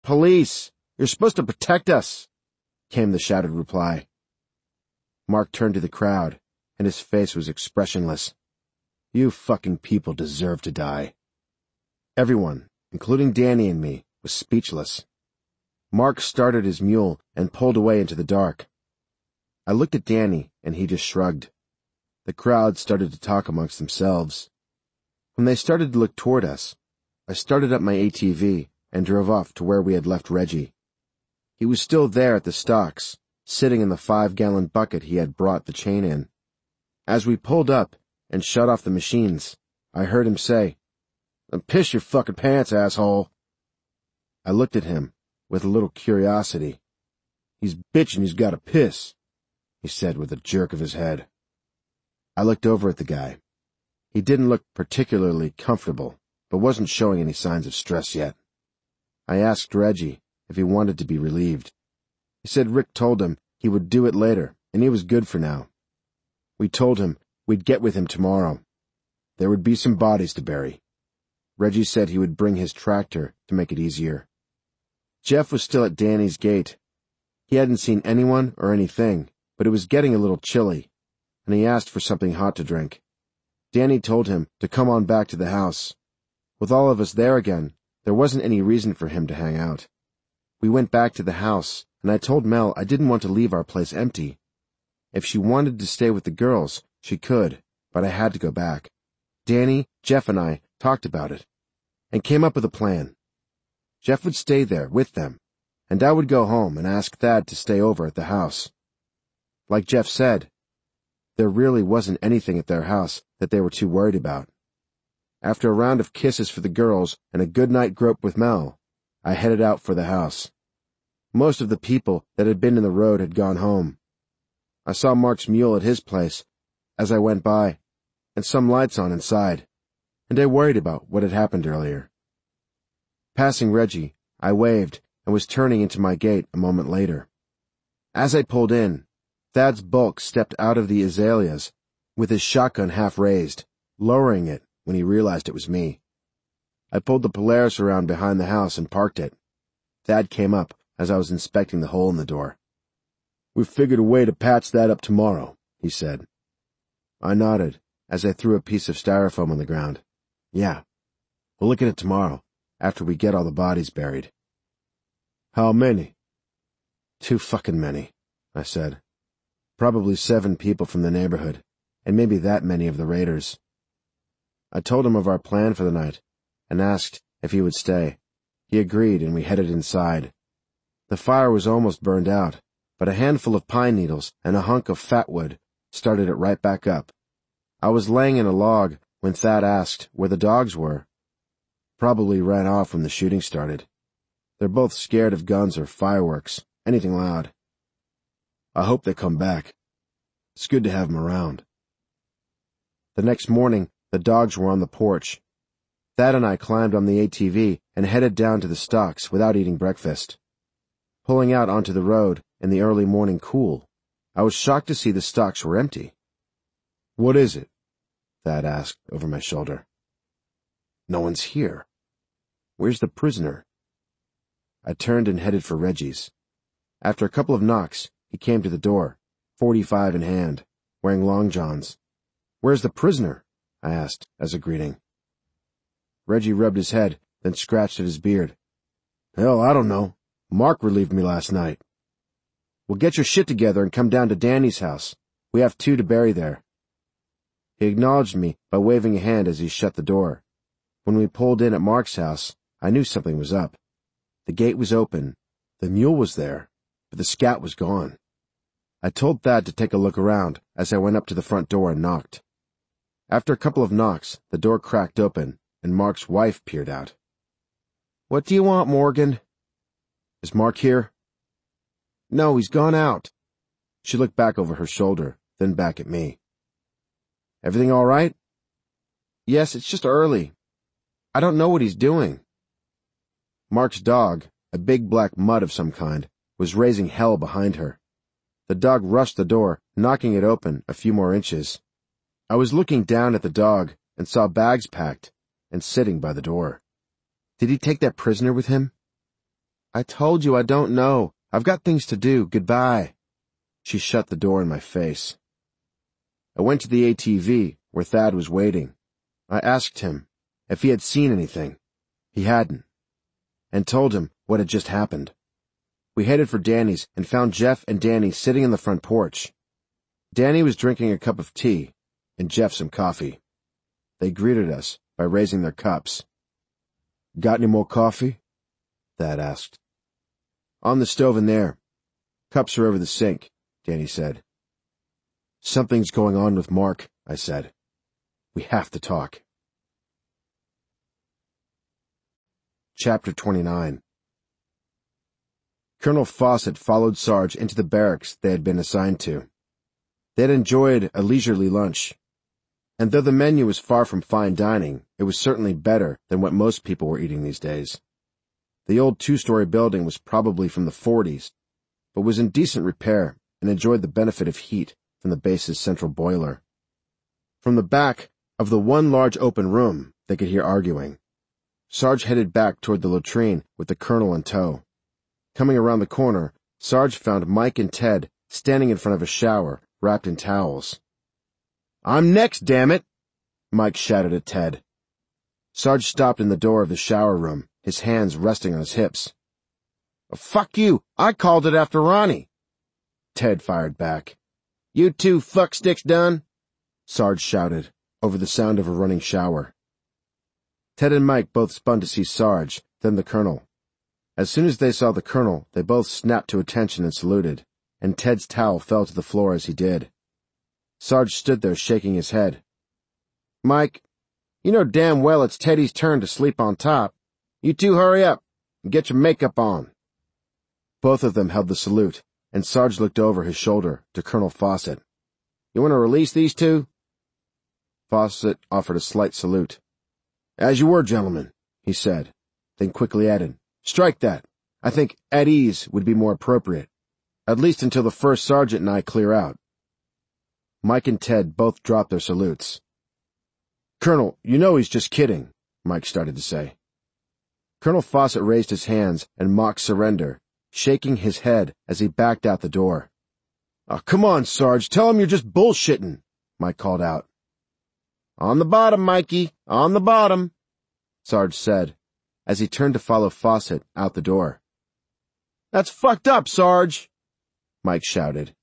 "Police! You're supposed to protect us!" came the shouted reply. Mark turned to the crowd, and his face was expressionless. "You fucking people deserve to die." Everyone, including Danny and me, was speechless. Mark started his mule and pulled away into the dark. I looked at Danny, and he just shrugged. The crowd started to talk amongst themselves. When they started to look toward us, I started up my ATV and drove off to where we had left Reggie. He was still there at the stocks, sitting in the 5-gallon bucket he had brought the chain in. As we pulled up and shut off the machines, I heard him say, "Then piss your fucking pants, asshole." I looked at him with a little curiosity. "He's bitching he's got to piss," he said with a jerk of his head. I looked over at the guy. He didn't look particularly comfortable, but wasn't showing any signs of stress yet. I asked Reggie if he wanted to be relieved. He said Rick told him he would do it later, and he was good for now. We told him we'd get with him tomorrow. There would be some bodies to bury. Reggie said he would bring his tractor to make it easier. Jeff was still at Danny's gate. He hadn't seen anyone or anything, but it was getting a little chilly, and he asked for something hot to drink. Danny told him to come on back to the house. With all of us there again, there wasn't any reason for him to hang out. We went back to the house, and I told Mel I didn't want to leave our place empty. If she wanted to stay with the girls, she could, but I had to go back. Danny, Jeff, and I talked about it, and came up with a plan. Jeff would stay there with them, and I would go home and ask Thad to stay over at the house. Like Jeff said, there really wasn't anything at their house that they were too worried about. After a round of kisses for the girls and a good-night grope with Mel, I headed out for the house. Most of the people that had been in the road had gone home. I saw Mark's mule at his place as I went by, and some lights on inside, and I worried about what had happened earlier. Passing Reggie, I waved and was turning into my gate a moment later. As I pulled in, Thad's bulk stepped out of the azaleas with his shotgun half raised, lowering it when he realized it was me. I pulled the Polaris around behind the house and parked it. Thad came up as I was inspecting the hole in the door. "We've figured a way to patch that up tomorrow," he said. I nodded as I threw a piece of styrofoam on the ground. "Yeah, we'll look at it tomorrow, after we get all the bodies buried." "How many?" "Too fucking many," I said. "Probably 7 people from the neighborhood, and maybe that many of the raiders." I told him of our plan for the night, and asked if he would stay. He agreed, and we headed inside. The fire was almost burned out, but a handful of pine needles and a hunk of fat wood started it right back up. I was laying in a log when Thad asked where the dogs were. "Probably ran off when the shooting started. They're both scared of guns or fireworks, anything loud. I hope they come back. It's good to have them around." The next morning, the dogs were on the porch. Thad and I climbed on the ATV and headed down to the stocks without eating breakfast. Pulling out onto the road in the early morning cool, I was shocked to see the stocks were empty. "What is it?" Thad asked over my shoulder. "No one's here. Where's the prisoner?" I turned and headed for Reggie's. After a couple of knocks, he came to the door, .45 in hand, wearing long johns. "Where's the prisoner?" I asked as a greeting. Reggie rubbed his head, then scratched at his beard. "Hell, I don't know. Mark relieved me last night." "Well, get your shit together and come down to Danny's house. We have 2 to bury there." He acknowledged me by waving a hand as he shut the door. When we pulled in at Mark's house, I knew something was up. The gate was open, the mule was there, but the scat was gone. I told Thad to take a look around as I went up to the front door and knocked. After a couple of knocks, the door cracked open, and Mark's wife peered out. "What do you want, Morgan?" "Is Mark here?" "No, he's gone out." She looked back over her shoulder, then back at me. "Everything all right?" "Yes, it's just early. I don't know what he's doing." Mark's dog, a big black mutt of some kind, was raising hell behind her. The dog rushed the door, knocking it open a few more inches. I was looking down at the dog and saw bags packed and sitting by the door. Did he take that prisoner with him? I told you I don't know. I've got things to do. Goodbye. She shut the door in my face. I went to the ATV, where Thad was waiting. I asked him if he had seen anything. He hadn't, and told him what had just happened. We headed for Danny's and found Jeff and Danny sitting on the front porch. Danny was drinking a cup of tea, and Jeff some coffee. They greeted us by raising their cups. Got any more coffee? Thad asked. On the stove in there. Cups are over the sink, Danny said. Something's going on with Mark, I said. We have to talk. Chapter 29. Colonel Fawcett followed Sarge into the barracks they had been assigned to. They had enjoyed a leisurely lunch, and though the menu was far from fine dining, it was certainly better than what most people were eating these days. The old two-story building was probably from the 40s, but was in decent repair and enjoyed the benefit of heat from the base's central boiler. From the back of the one large open room, they could hear arguing. Sarge headed back toward the latrine with the colonel in tow. Coming around the corner, Sarge found Mike and Ted standing in front of a shower, wrapped in towels. I'm next, damn it! Mike shouted at Ted. Sarge stopped in the door of the shower room, his hands resting on his hips. Fuck you! I called it after Ronnie! Ted fired back. You two fucksticks done? Sarge shouted, over the sound of a running shower. Ted and Mike both spun to see Sarge, then the colonel. As soon as they saw the colonel, they both snapped to attention and saluted, and Ted's towel fell to the floor as he did. Sarge stood there shaking his head. Mike, you know damn well it's Teddy's turn to sleep on top. You two hurry up and get your makeup on. Both of them held the salute, and Sarge looked over his shoulder to Colonel Fawcett. You want to release these two? Fawcett offered a slight salute. As you were, gentlemen, he said, then quickly added, Strike that. I think at ease would be more appropriate, at least until the first sergeant and I clear out. Mike and Ted both dropped their salutes. Colonel, you know he's just kidding, Mike started to say. Colonel Fawcett raised his hands and mocked surrender, shaking his head as he backed out the door. Come on, Sarge, tell him you're just bullshitting, Mike called out. On the bottom, Mikey, on the bottom, Sarge said, as he turned to follow Fawcett out the door. That's fucked up, Sarge, Mike shouted.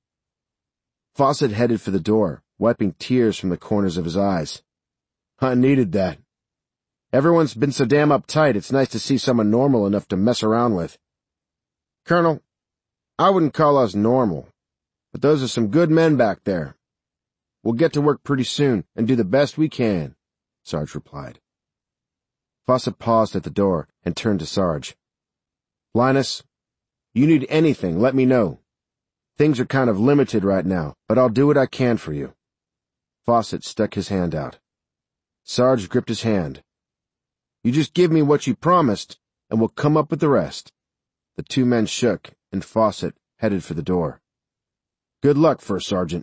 Fawcett headed for the door, wiping tears from the corners of his eyes. I needed that. Everyone's been so damn uptight, it's nice to see someone normal enough to mess around with. Colonel, I wouldn't call us normal, but those are some good men back there. We'll get to work pretty soon and do the best we can, Sarge replied. Fawcett paused at the door and turned to Sarge. Linus, you need anything, let me know. Things are kind of limited right now, but I'll do what I can for you. Fawcett stuck his hand out. Sarge gripped his hand. You just give me what you promised, and we'll come up with the rest. The two men shook, and Fawcett headed for the door. Good luck, First Sergeant.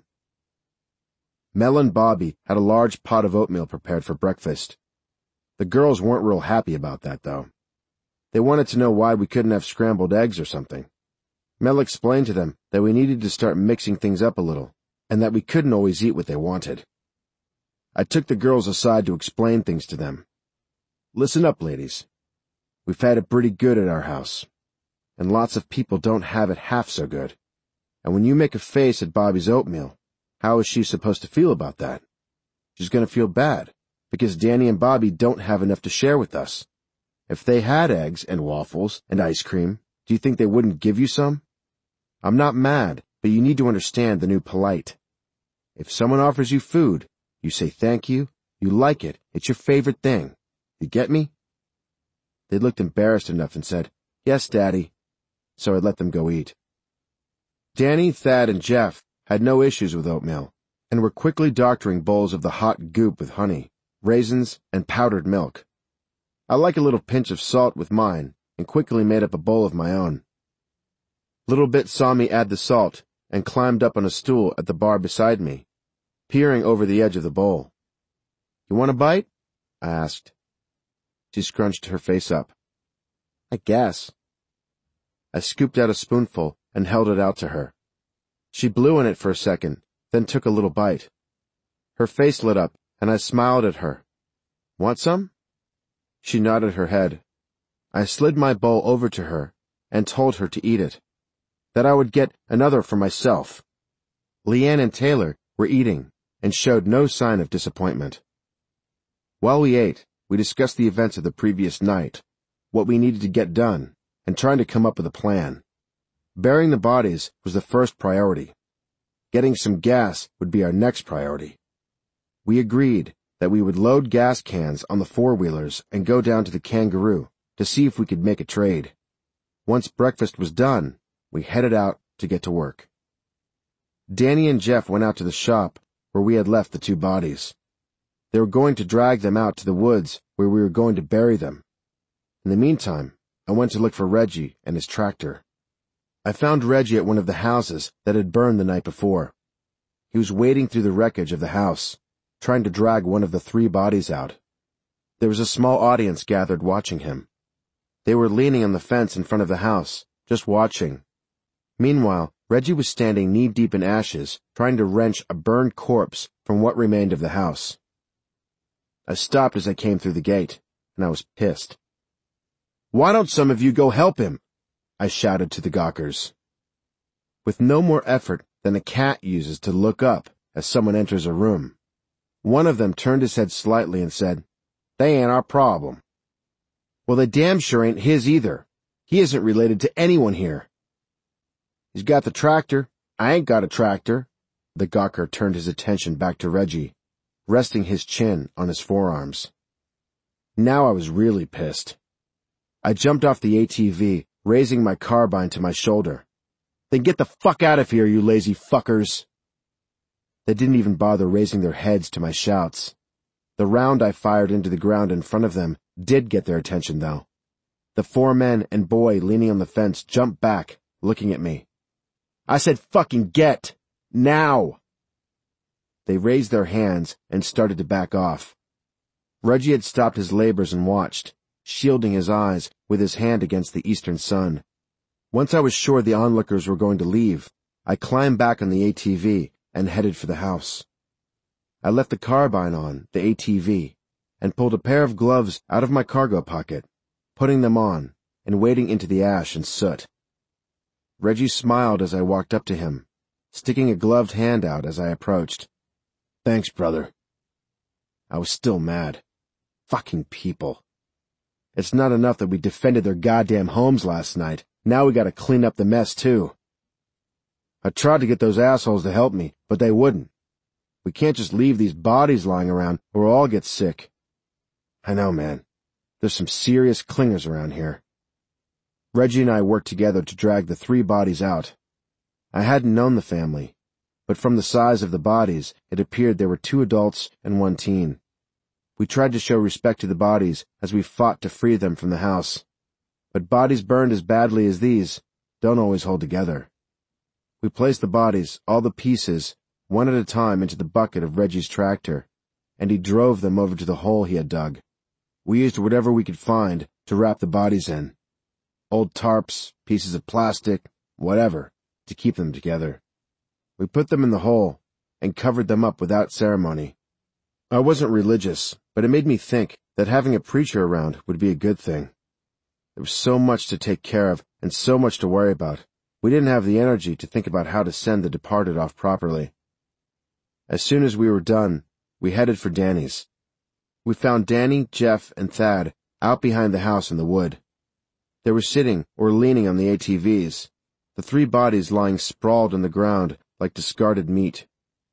Mel and Bobby had a large pot of oatmeal prepared for breakfast. The girls weren't real happy about that, though. They wanted to know why we couldn't have scrambled eggs or something. Mel explained to them that we needed to start mixing things up a little, and that we couldn't always eat what they wanted. I took the girls aside to explain things to them. Listen up, ladies. We've had it pretty good at our house, and lots of people don't have it half so good. And when you make a face at Bobby's oatmeal, how is she supposed to feel about that? She's going to feel bad, because Danny and Bobby don't have enough to share with us. If they had eggs and waffles and ice cream, do you think they wouldn't give you some? I'm not mad, but you need to understand the new polite. If someone offers you food, you say thank you, you like it, it's your favorite thing. You get me? They looked embarrassed enough and said, Yes, Daddy. So I let them go eat. Danny, Thad, and Jeff had no issues with oatmeal, and were quickly doctoring bowls of the hot goop with honey, raisins, and powdered milk. I like a little pinch of salt with mine, and quickly made up a bowl of my own. Little Bit saw me add the salt, and climbed up on a stool at the bar beside me, peering over the edge of the bowl. You want a bite? I asked. She scrunched her face up. I guess. I scooped out a spoonful and held it out to her. She blew in it for a second, then took a little bite. Her face lit up, and I smiled at her. "Want some?" She nodded her head. I slid my bowl over to her and told her to eat it, that I would get another for myself. Leanne and Taylor were eating and showed no sign of disappointment. While we ate, we discussed the events of the previous night, what we needed to get done, and trying to come up with a plan. Burying the bodies was the first priority. Getting some gas would be our next priority. We agreed that we would load gas cans on the four-wheelers and go down to the Kangaroo to see if we could make a trade. Once breakfast was done, we headed out to get to work. Danny and Jeff went out to the shop where we had left the two bodies. They were going to drag them out to the woods where we were going to bury them. In the meantime, I went to look for Reggie and his tractor. I found Reggie at one of the houses that had burned the night before. He was wading through the wreckage of the house, trying to drag one of the three bodies out. There was a small audience gathered watching him. They were leaning on the fence in front of the house, just watching. Meanwhile, Reggie was standing knee-deep in ashes, trying to wrench a burned corpse from what remained of the house. I stopped as I came through the gate, and I was pissed. "Why don't some of you go help him?" I shouted to the gawkers. With no more effort than a cat uses to look up as someone enters a room, one of them turned his head slightly and said, "They ain't our problem." "Well, they damn sure ain't his either. He isn't related to anyone here." "He's got the tractor. I ain't got a tractor." The gawker turned his attention back to Reggie, resting his chin on his forearms. Now I was really pissed. I jumped off the ATV, raising my carbine to my shoulder. "Then get the fuck out of here, you lazy fuckers." They didn't even bother raising their heads to my shouts. The round I fired into the ground in front of them did get their attention, though. The four men and boy leaning on the fence jumped back, looking at me. I said, "Fucking get! Now!" They raised their hands and started to back off. Reggie had stopped his labors and watched, shielding his eyes with his hand against the eastern sun. Once I was sure the onlookers were going to leave, I climbed back on the ATV and headed for the house. I left the carbine on the ATV and pulled a pair of gloves out of my cargo pocket, putting them on and wading into the ash and soot. Reggie smiled as I walked up to him, sticking a gloved hand out as I approached. "Thanks, brother." I was still mad. Fucking people. It's not enough that we defended their goddamn homes last night. Now we gotta clean up the mess, too. I tried to get those assholes to help me, but they wouldn't. We can't just leave these bodies lying around or we'll all get sick. I know, man. There's some serious clingers around here. Reggie and I worked together to drag the three bodies out. I hadn't known the family, but from the size of the bodies, it appeared there were 2 adults and 1 teen. We tried to show respect to the bodies as we fought to free them from the house. But bodies burned as badly as these don't always hold together. We placed the bodies, all the pieces, one at a time into the bucket of Reggie's tractor, and he drove them over to the hole he had dug. We used whatever we could find to wrap the bodies in. Old tarps, pieces of plastic, whatever, to keep them together. We put them in the hole and covered them up without ceremony. I wasn't religious, but it made me think that having a preacher around would be a good thing. There was so much to take care of and so much to worry about. We didn't have the energy to think about how to send the departed off properly. As soon as we were done, we headed for Danny's. We found Danny, Jeff, and Thad out behind the house in the wood. They were sitting or leaning on the ATVs, the 3 bodies lying sprawled on the ground like discarded meat.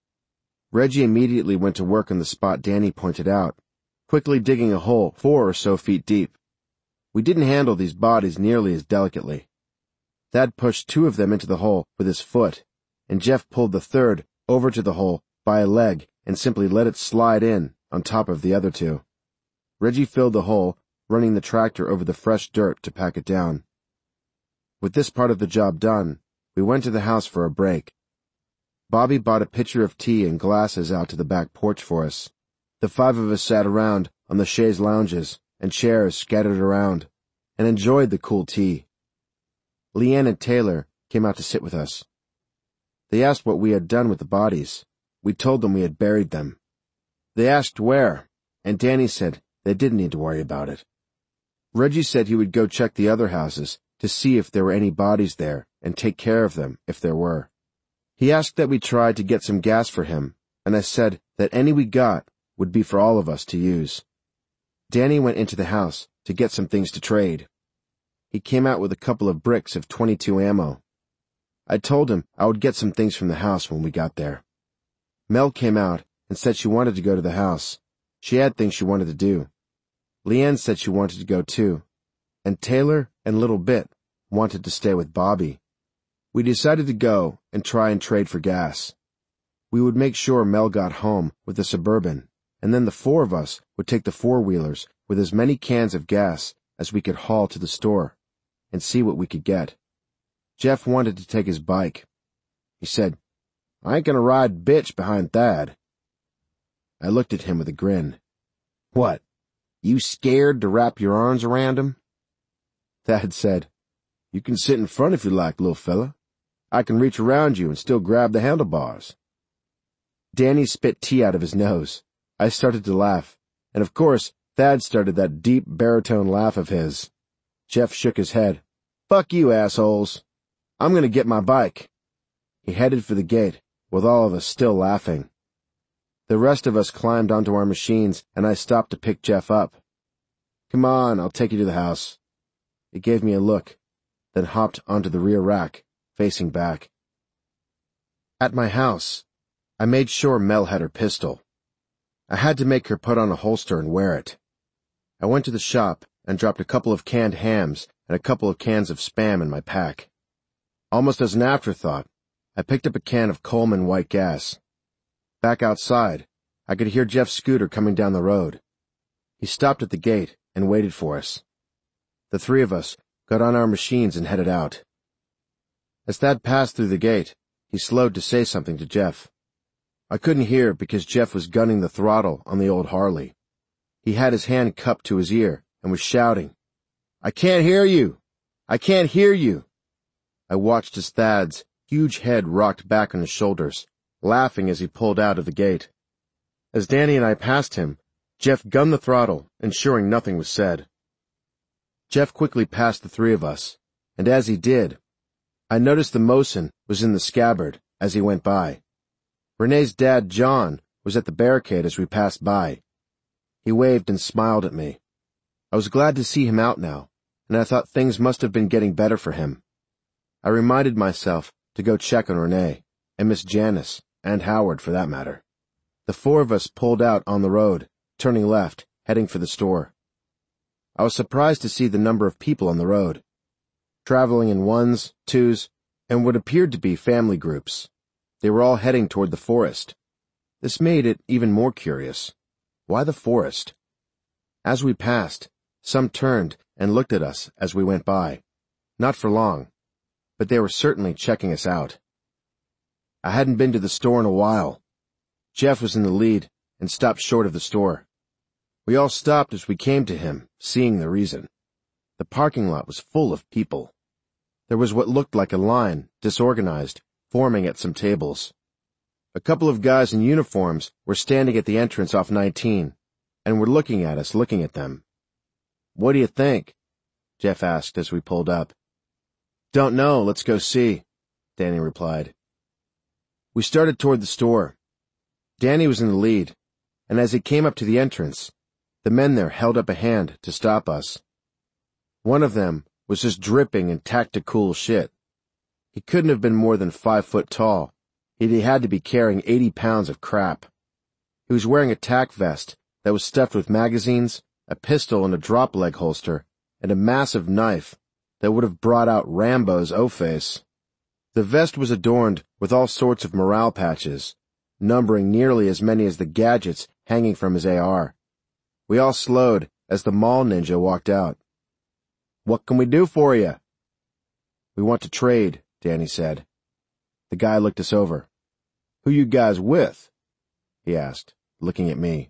Reggie immediately went to work on the spot Danny pointed out, quickly digging a hole 4 or so feet deep. We didn't handle these bodies nearly as delicately. Thad pushed 2 of them into the hole with his foot, and Jeff pulled the 3rd over to the hole by a leg and simply let it slide in on top of the other 2. Reggie filled the hole, running the tractor over the fresh dirt to pack it down. With this part of the job done, we went to the house for a break. Bobby bought a pitcher of tea and glasses out to the back porch for us. The 5 of us sat around on the chaise lounges and chairs scattered around and enjoyed the cool tea. Leanne and Taylor came out to sit with us. They asked what we had done with the bodies. We told them we had buried them. They asked where, and Danny said they didn't need to worry about it. Reggie said he would go check the other houses to see if there were any bodies there and take care of them if there were. He asked that we try to get some gas for him, and I said that any we got would be for all of us to use. Danny went into the house to get some things to trade. He came out with a couple of bricks of .22 ammo. I told him I would get some things from the house when we got there. Mel came out and said she wanted to go to the house. She had things she wanted to do. Leanne said she wanted to go too, and Taylor and Little Bit wanted to stay with Bobby. We decided to go and try and trade for gas. We would make sure Mel got home with the Suburban, and then the four of us would take the four-wheelers with as many cans of gas as we could haul to the store and see what we could get. Jeff wanted to take his bike. He said, "I ain't gonna ride bitch behind Thad." I looked at him with a grin. "What, you scared to wrap your arms around him?" Thad said, "You can sit in front if you like, little fella. I can reach around you and still grab the handlebars." Danny spit tea out of his nose. I started to laugh, and of course, Thad started that deep baritone laugh of his. Jeff shook his head. "Fuck you, assholes. I'm gonna get my bike." He headed for the gate, with all of us still laughing. The rest of us climbed onto our machines, and I stopped to pick Jeff up. "Come on, I'll take you to the house." He gave me a look, then hopped onto the rear rack, facing back. At my house, I made sure Mel had her pistol. I had to make her put on a holster and wear it. I went to the shop and dropped a couple of canned hams and a couple of cans of Spam in my pack. Almost as an afterthought, I picked up a can of Coleman white gas. Back outside, I could hear Jeff's scooter coming down the road. He stopped at the gate and waited for us. The three of us got on our machines and headed out. As Thad passed through the gate, he slowed to say something to Jeff. I couldn't hear because Jeff was gunning the throttle on the old Harley. He had his hand cupped to his ear and was shouting, "I can't hear you! I can't hear you!" I watched as Thad's huge head rocked back on his shoulders, laughing as he pulled out of the gate. As Danny and I passed him, Jeff gunned the throttle, ensuring nothing was said. Jeff quickly passed the three of us, and as he did, I noticed the Mosin was in the scabbard as he went by. Renee's dad, John, was at the barricade as we passed by. He waved and smiled at me. I was glad to see him out now, and I thought things must have been getting better for him. I reminded myself to go check on Renee, and Miss Janice, and Howard for that matter. The four of us pulled out on the road, turning left, heading for the store. I was surprised to see the number of people on the road, traveling in ones, twos, and what appeared to be family groups. They were all heading toward the forest. This made it even more curious. Why the forest? As we passed, some turned and looked at us as we went by. Not for long, but they were certainly checking us out. I hadn't been to the store in a while. Jeff was in the lead and stopped short of the store. We all stopped as we came to him, seeing the reason. The parking lot was full of people. There was what looked like a line, disorganized, forming at some tables. A couple of guys in uniforms were standing at the entrance off 19, and were looking at us, looking at them. "What do you think?" Jeff asked as we pulled up. "Don't know, let's go see," Danny replied. We started toward the store. Danny was in the lead, and as he came up to the entrance, the men there held up a hand to stop us. One of them was just dripping in tactical shit. He couldn't have been more than 5 foot tall. He had to be carrying 80 pounds of crap. He was wearing a tack vest that was stuffed with magazines, a pistol in a drop leg holster, and a massive knife that would have brought out Rambo's O-face. The vest was adorned with all sorts of morale patches, numbering nearly as many as the gadgets hanging from his AR. We all slowed as the mall ninja walked out. "What can we do for you?" "We want to trade," Danny said. The guy looked us over. "Who you guys with?" he asked, looking at me.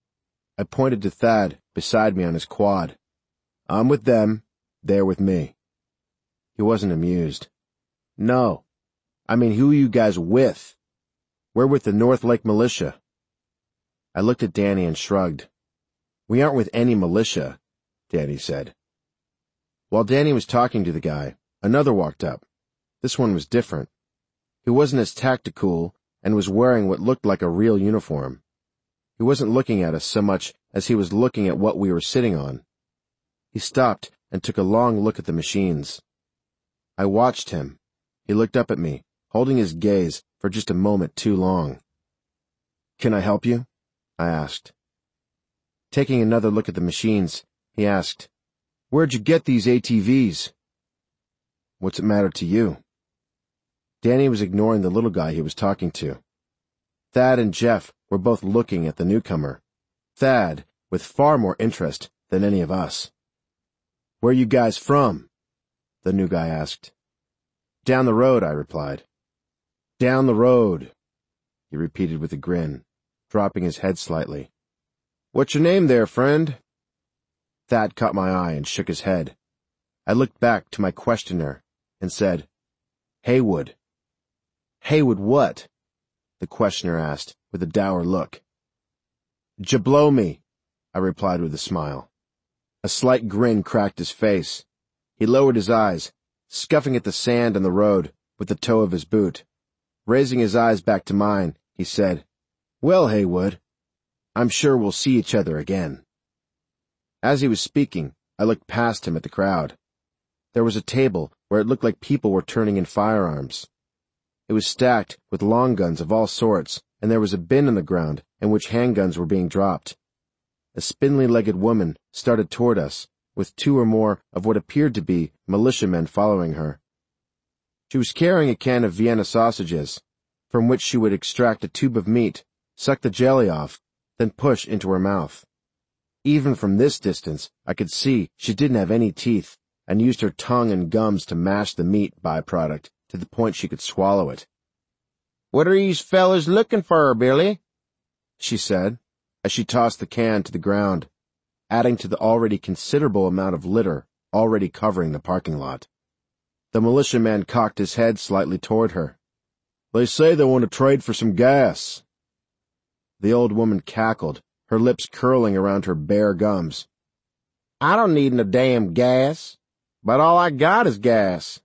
I pointed to Thad beside me on his quad. "I'm with them. They're with me." He wasn't amused. No. I mean, who are you guys with? We're with the North Lake Militia. I looked at Danny and shrugged. We aren't with any militia, Danny said. While Danny was talking to the guy, another walked up. This one was different. He wasn't as tactical and was wearing what looked like a real uniform. He wasn't looking at us so much as he was looking at what we were sitting on. He stopped and took a long look at the machines. I watched him. He looked up at me, holding his gaze for just a moment too long. Can I help you? I asked. Taking another look at the machines, he asked, Where'd you get these ATVs? What's it matter to you? Danny was ignoring the little guy he was talking to. Thad and Jeff were both looking at the newcomer, Thad with far more interest than any of us. Where you guys from? The new guy asked. Down the road, I replied. Down the road, he repeated with a grin, dropping his head slightly. What's your name there, friend? Thad caught my eye and shook his head. I looked back to my questioner and said, Haywood. Haywood what? The questioner asked with a dour look. Jablow I replied with a smile. A slight grin cracked his face. He lowered his eyes, scuffing at the sand on the road with the toe of his boot. Raising his eyes back to mine, he said, Well, Haywood, I'm sure we'll see each other again. As he was speaking, I looked past him at the crowd. There was a table where it looked like people were turning in firearms. It was stacked with long guns of all sorts, and there was a bin on the ground in which handguns were being dropped. A spindly-legged woman started toward us, with 2 or more of what appeared to be militiamen following her. She was carrying a can of Vienna sausages, from which she would extract a tube of meat, suck the jelly off, then push into her mouth. Even from this distance, I could see she didn't have any teeth, and used her tongue and gums to mash the meat byproduct to the point she could swallow it. What are these fellas looking for, Billy? She said, as she tossed the can to the ground, adding to the already considerable amount of litter already covering the parking lot. The militiaman cocked his head slightly toward her. They say they want to trade for some gas. The old woman cackled, her lips curling around her bare gums. I don't need no damn gas, but all I got is gas.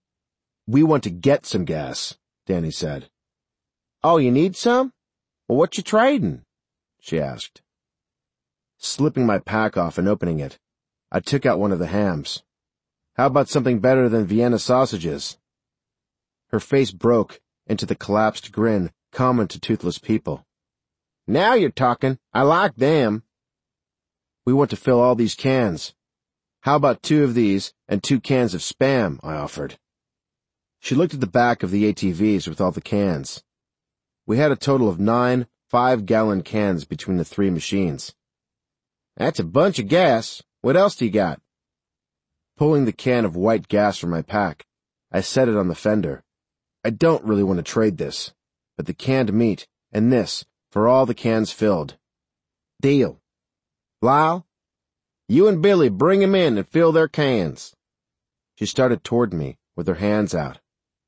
We want to get some gas, Danny said. Oh, you need some? Well, what you trading? She asked. Slipping my pack off and opening it, I took out one of the hams. How about something better than Vienna sausages? Her face broke into the collapsed grin common to toothless people. Now you're talking. I like them. We want to fill all these cans. How about 2 of these and 2 cans of Spam, I offered. She looked at the back of the ATVs with all the cans. We had a total of 9 5-gallon cans between the 3 machines. That's a bunch of gas. What else do you got? Pulling the can of white gas from my pack, I set it on the fender. I don't really want to trade this, but the canned meat and this for all the cans filled. Deal. Lyle, you and Billy bring 'em in and fill their cans. She started toward me with her hands out.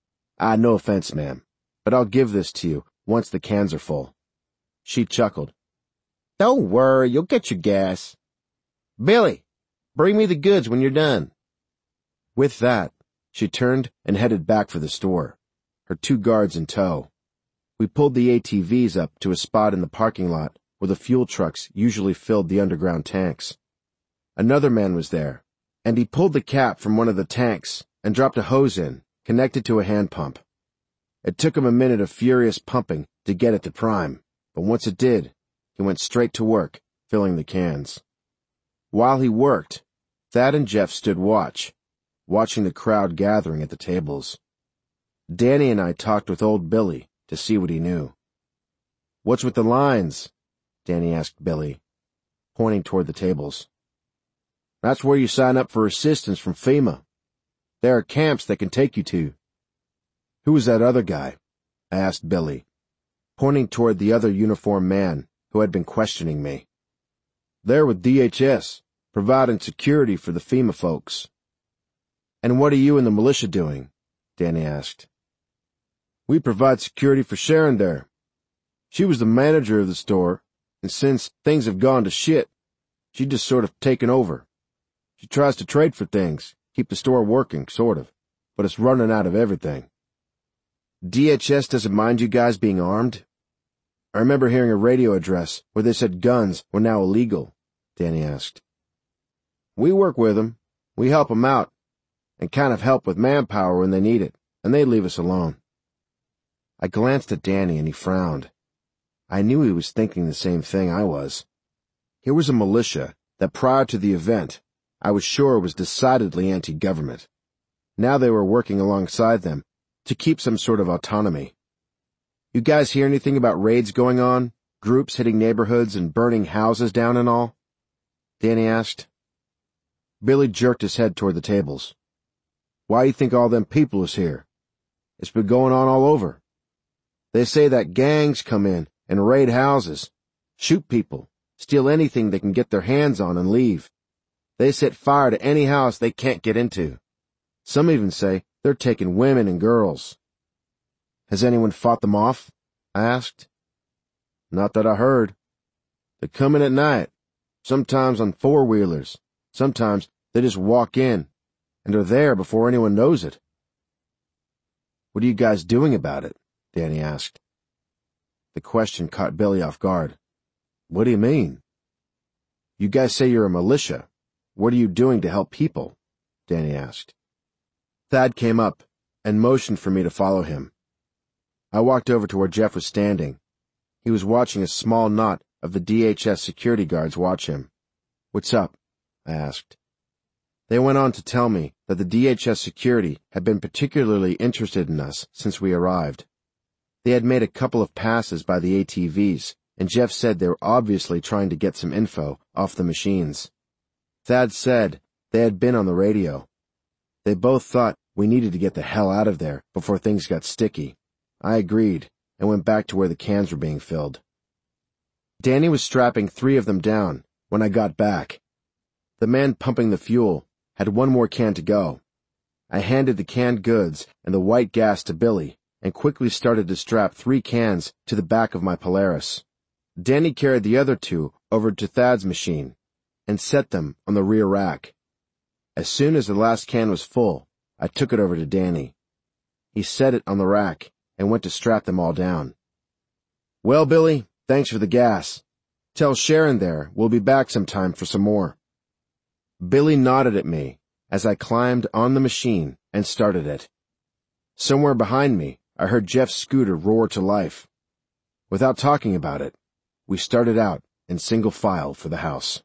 No offense, ma'am, but I'll give this to you once the cans are full. She chuckled. Don't worry, you'll get your gas. Billy, bring me the goods when you're done. With that, she turned and headed back for the store, her 2 guards in tow. We pulled the ATVs up to a spot in the parking lot where the fuel trucks usually filled the underground tanks. Another man was there, and he pulled the cap from one of the tanks and dropped a hose in, connected to a hand pump. It took him a minute of furious pumping to get it to prime, but once it did, he went straight to work, filling the cans. While he worked, Thad and Jeff stood watching the crowd gathering at the tables. Danny and I talked with old Billy to see what he knew. What's with the lines? Danny asked Billy, pointing toward the tables. That's where you sign up for assistance from FEMA. There are camps they can take you to. Who was that other guy? I asked Billy, pointing toward the other uniformed man who had been questioning me. They're with DHS, providing security for the FEMA folks. And what are you and the militia doing? Danny asked. We provide security for Sharon there. She was the manager of the store, and since things have gone to shit, she just sort of taken over. She tries to trade for things, keep the store working, sort of, but it's running out of everything. DHS doesn't mind you guys being armed? I remember hearing a radio address where they said guns were now illegal, Danny asked. We work with them. We help them out, and kind of help with manpower when they need it, and they leave us alone. I glanced at Danny and he frowned. I knew he was thinking the same thing I was. Here was a militia that prior to the event, I was sure was decidedly anti-government. Now they were working alongside them to keep some sort of autonomy. You guys hear anything about raids going on, groups hitting neighborhoods and burning houses down and all? Danny asked. Billy jerked his head toward the tables. Why you think all them people is here? It's been going on all over. They say that gangs come in and raid houses, shoot people, steal anything they can get their hands on and leave. They set fire to any house they can't get into. Some even say they're taking women and girls. Has anyone fought them off? I asked. Not that I heard. They come in at night, sometimes on four-wheelers. Sometimes they just walk in, and are there before anyone knows it. What are you guys doing about it? Danny asked. The question caught Billy off guard. What do you mean? You guys say you're a militia. What are you doing to help people? Danny asked. Thad came up and motioned for me to follow him. I walked over to where Jeff was standing. He was watching a small knot of the DHS security guards watch him. What's up? I asked. They went on to tell me that the DHS security had been particularly interested in us since we arrived. They had made a couple of passes by the ATVs, and Jeff said they were obviously trying to get some info off the machines. Thad said they had been on the radio. They both thought we needed to get the hell out of there before things got sticky. I agreed and went back to where the cans were being filled. Danny was strapping 3 of them down when I got back. The man pumping the fuel had 1 more can to go. I handed the canned goods and the white gas to Billy and quickly started to strap 3 cans to the back of my Polaris. Danny carried the other 2 over to Thad's machine and set them on the rear rack. As soon as the last can was full, I took it over to Danny. He set it on the rack and went to strap them all down. Well, Billy, thanks for the gas. Tell Sharon there we'll be back sometime for some more. Billy nodded at me as I climbed on the machine and started it. Somewhere behind me, I heard Jeff's scooter roar to life. Without talking about it, we started out in single file for the house.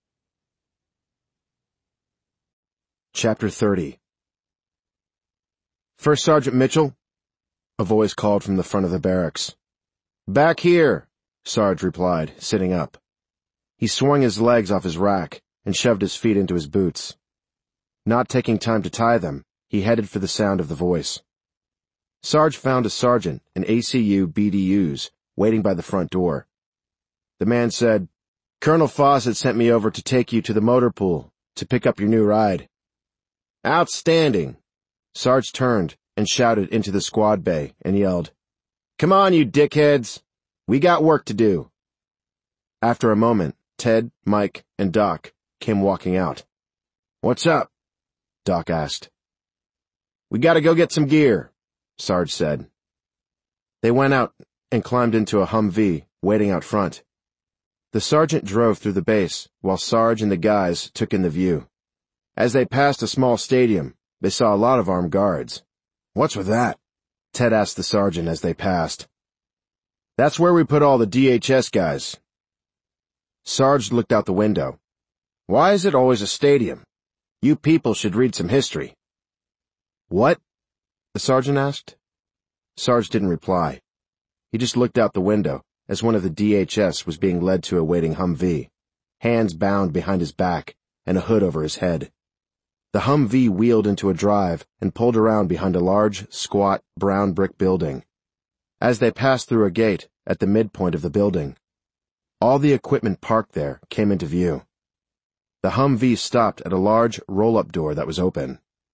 Chapter 30. First Sergeant Mitchell, a voice called from the front of the barracks. Back here, Sarge replied, sitting up. He swung his legs off his rack and shoved his feet into his boots. Not taking time to tie them, he headed for the sound of the voice. Sarge found a sergeant in ACU BDUs waiting by the front door. The man said, Colonel Fawcett sent me over to take you to the motor pool to pick up your new ride. Outstanding. Sarge turned and shouted into the squad bay and yelled, Come on, you dickheads. We got work to do. After a moment, Ted, Mike, and Doc came walking out. What's up? Doc asked. We gotta go get some gear, Sarge said. They went out and climbed into a Humvee waiting out front. The sergeant drove through the base while Sarge and the guys took in the view. As they passed a small stadium, they saw a lot of armed guards. What's with that? Ted asked the sergeant as they passed. That's where we put all the DHS guys. Sarge looked out the window. Why is it always a stadium? You people should read some history. What? The sergeant asked. Sarge didn't reply. He just looked out the window as one of the DHS was being led to a waiting Humvee, hands bound behind his back and a hood over his head. The Humvee wheeled into a drive and pulled around behind a large, squat, brown brick building. As they passed through a gate at the midpoint of the building, all the equipment parked there came into view. The Humvee stopped at a large roll-up door that was open.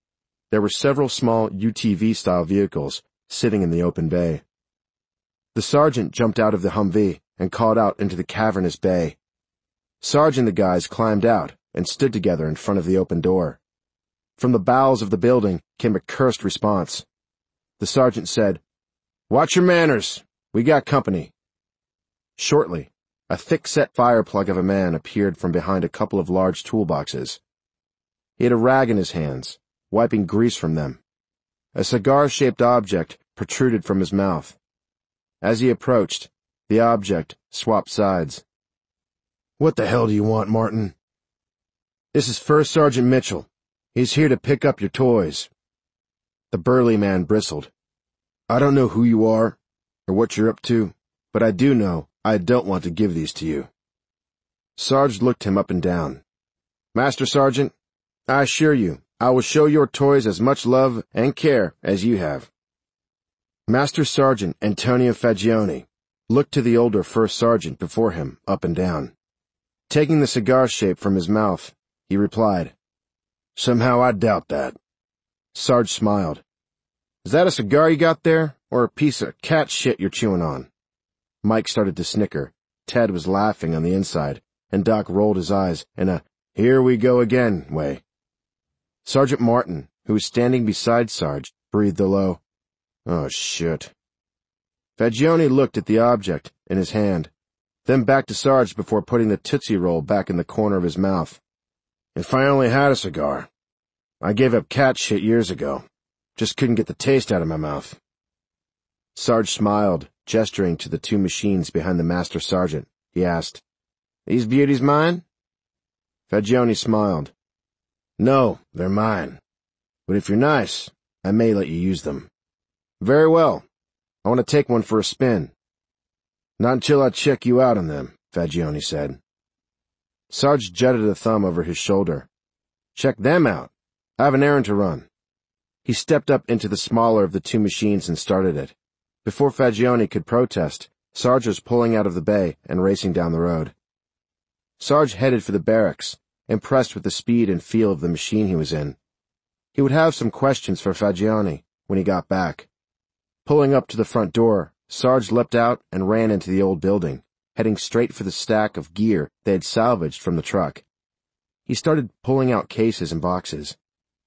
There were several small UTV-style vehicles sitting in the open bay. The sergeant jumped out of the Humvee and called out into the cavernous bay. Sarge and the guys climbed out and stood together in front of the open door. From the bowels of the building came a cursed response. The sergeant said, "Watch your manners. We got company." Shortly, a thick-set fire plug of a man appeared from behind a couple of large toolboxes. He had a rag in his hands, wiping grease from them. A cigar-shaped object protruded from his mouth. As he approached, the object swapped sides. "What the hell do you want, Martin?" "This is First Sergeant Mitchell. He's here to pick up your toys." The burly man bristled. "I don't know who you are or what you're up to, but I do know I don't want to give these to you." Sarge looked him up and down. "Master Sergeant, I assure you, I will show your toys as much love and care as you have." Master Sergeant Antonio Fagioni looked to the older first sergeant before him up and down. Taking the cigar shape from his mouth, he replied, "Somehow I doubt that." Sarge smiled. "Is that a cigar you got there, or a piece of cat shit you're chewing on?" Mike started to snicker. Ted was laughing on the inside, and Doc rolled his eyes in a "here we go again" way. Sergeant Martin, who was standing beside Sarge, breathed a low, "Oh, shit." Fagioni looked at the object in his hand, then back to Sarge before putting the Tootsie Roll back in the corner of his mouth. "If I only had a cigar. I gave up cat shit years ago. Just couldn't get the taste out of my mouth." Sarge smiled, gesturing to the two machines behind the master sergeant. He asked, "These beauties mine?" Fagioni smiled. "No, they're mine. But if you're nice, I may let you use them." "Very well. I want to take one for a spin." "Not until I check you out on them," Fagioni said. Sarge jutted a thumb over his shoulder. "Check them out. I have an errand to run." He stepped up into the smaller of the two machines and started it. Before Fagioni could protest, Sarge was pulling out of the bay and racing down the road. Sarge headed for the barracks, impressed with the speed and feel of the machine he was in. He would have some questions for Fagioni when he got back. Pulling up to the front door, Sarge leapt out and ran into the old building, heading straight for the stack of gear they had salvaged from the truck. He started pulling out cases and boxes.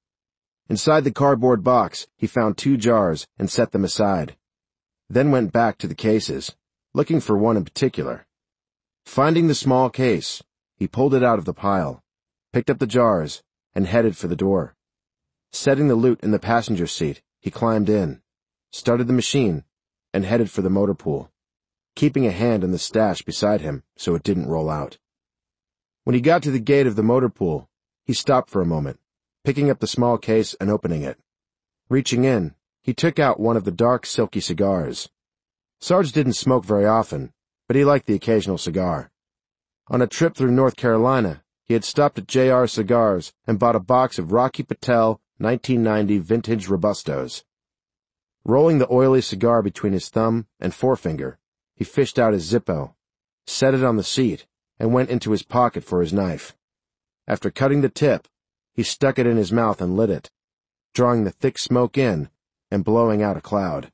Inside the cardboard box, he found 2 jars and set them aside, then went back to the cases, looking for one in particular. Finding the small case, he pulled it out of the pile, picked up the jars, and headed for the door. Setting the loot in the passenger seat, he climbed in, started the machine, and headed for the motor pool, keeping a hand on the stash beside him so it didn't roll out. When he got to the gate of the motor pool, he stopped for a moment, picking up the small case and opening it. Reaching in, he took out one of the dark, silky cigars. Sarge didn't smoke very often, but he liked the occasional cigar. On a trip through North Carolina, he had stopped at J.R. Cigars and bought a box of Rocky Patel 1990 vintage Robustos. Rolling the oily cigar between his thumb and forefinger, he fished out his Zippo, set it on the seat, and went into his pocket for his knife. After cutting the tip, he stuck it in his mouth and lit it, drawing the thick smoke in and blowing out a cloud.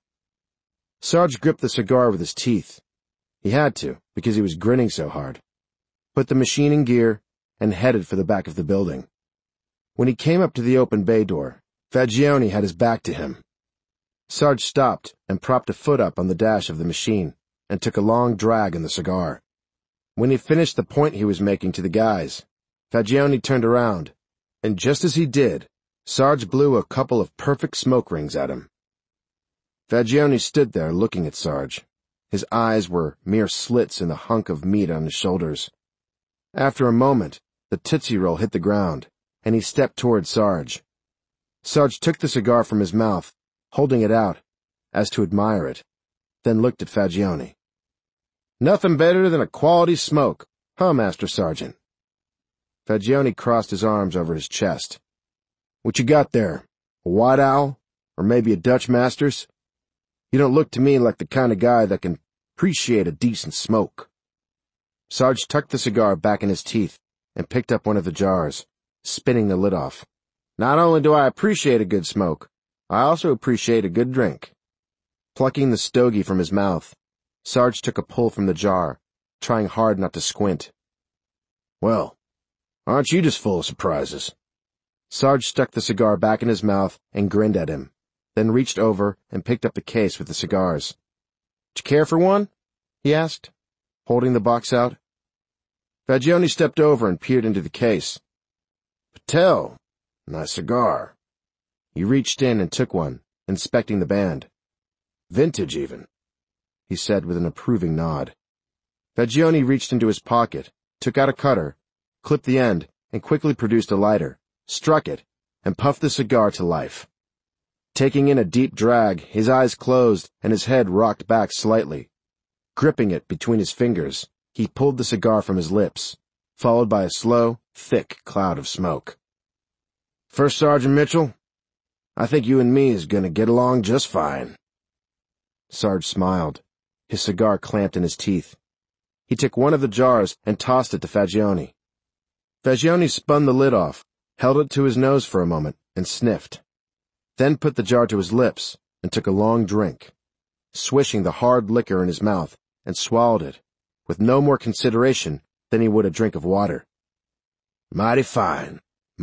Sarge gripped the cigar with his teeth. He had to, because he was grinning so hard. Put the machine in gear and headed for the back of the building. When he came up to the open bay door, Fagioni had his back to him. Sarge stopped and propped a foot up on the dash of the machine and took a long drag on the cigar. When he finished the point he was making to the guys, Fagioni turned around, and just as he did, Sarge blew a couple of perfect smoke rings at him. Fagioni stood there looking at Sarge. His eyes were mere slits in the hunk of meat on his shoulders. After a moment, the Tootsie Roll hit the ground, and he stepped toward Sarge. Sarge took the cigar from his mouth, holding it out, as to admire it, then looked at Fagioni. "Nothing better than a quality smoke, huh, Master Sergeant?" Fagioni crossed his arms over his chest. "What you got there? A White Owl? Or maybe a Dutch Masters? You don't look to me like the kind of guy that can appreciate a decent smoke." Sarge tucked the cigar back in his teeth and picked up one of the jars, spinning the lid off. Not only do I appreciate a good smoke, I also appreciate a good drink. Plucking the stogie from his mouth, Sarge took a pull from the jar, trying hard not to squint. Well, aren't you just full of surprises? Sarge stuck the cigar back in his mouth and grinned at him, then reached over and picked up the case with the cigars. "'D you care for one?" he asked, holding the box out. Fagioni stepped over and peered into the case. "Patel, nice cigar." He reached in and took one, inspecting the band. "Vintage, even," he said with an approving nod. Fagioni reached into his pocket, took out a cutter, clipped the end, and quickly produced a lighter, struck it, and puffed the cigar to life. Taking in a deep drag, his eyes closed and his head rocked back slightly. Gripping it between his fingers, he pulled the cigar from his lips, followed by a slow, thick cloud of smoke. "First Sergeant Mitchell, I think you and me is gonna get along just fine." Sarge smiled, his cigar clamped in his teeth. He took one of the jars and tossed it to Fagioni. Fagioni spun the lid off, held it to his nose for a moment, and sniffed. Then put the jar to his lips and took a long drink, swishing the hard liquor in his mouth, and swallowed it, with no more consideration than he would a drink of water. Mighty fine,